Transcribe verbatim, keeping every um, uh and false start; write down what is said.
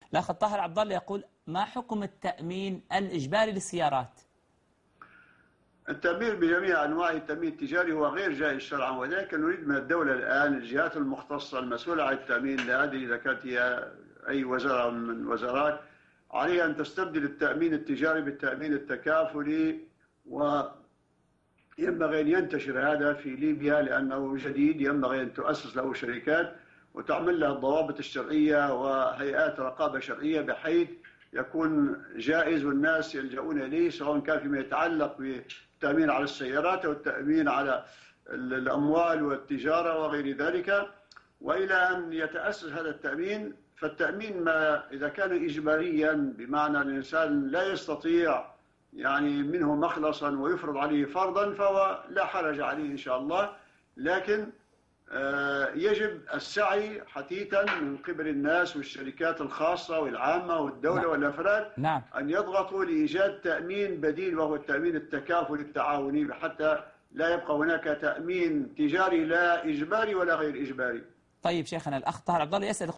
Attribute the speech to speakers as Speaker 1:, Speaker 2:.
Speaker 1: الأخ الطاهر عبد الله يقول: ما حكم التأمين الإجباري للسيارات؟
Speaker 2: التأمين بجميع أنواع التأمين التجاري هو غير جائز شرعا، ولكن نريد من الدولة الآن الجهات المختصة المسؤولة عن التأمين، لا أدري إذا كانت هي أي وزارة من الوزارات، عليها أن تستبدل التأمين التجاري بالتأمين التكافلي، وينبغي أن ينتشر هذا في ليبيا لأنه جديد، ينبغي أن تؤسس له شركات وتعمل له الضوابط الشرعية وهيئات رقابة شرعية بحيث يكون جائز والناس يلجؤون إليه، سواء كان فيما يتعلق بالتأمين على السيارات أو التأمين على الأموال والتجارة وغير ذلك. وإلى أن يتأسس هذا التأمين، فالتأمين ما إذا كان إجباريا بمعنى أن الإنسان لا يستطيع يعني منه مخلصا ويفرض عليه فرضا فهو لا حرج عليه إن شاء الله، لكن يجب السعي حثيثا من قبل الناس والشركات الخاصة والعامة والدولة نعم. والأفراد
Speaker 1: نعم.
Speaker 2: أن يضغطوا لإيجاد تأمين بديل، وهو التأمين التكافلي التعاوني، حتى لا يبقى هناك تأمين تجاري لا إجباري ولا غير إجباري.
Speaker 1: طيب شيخنا، الأخ طاهر عبد الله يسأل